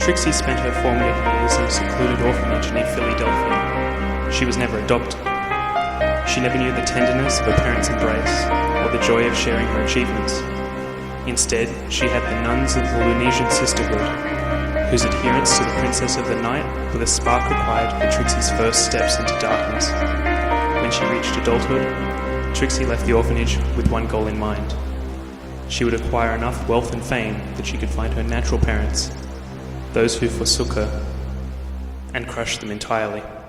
Trixie spent her formative years in a secluded orphanage near Philadelphia. She was never adopted. She never knew the tenderness of a parent's embrace or the joy of sharing her achievements. Instead, she had the nuns of the Lunesian Sisterhood, whose adherence to the Princess of the Night were the spark required for Trixie's first steps into darkness. When she reached adulthood, Trixie left the orphanage with one goal in mind. She would acquire enough wealth and fame that she could find her natural parents, those who forsook her, and crush them entirely.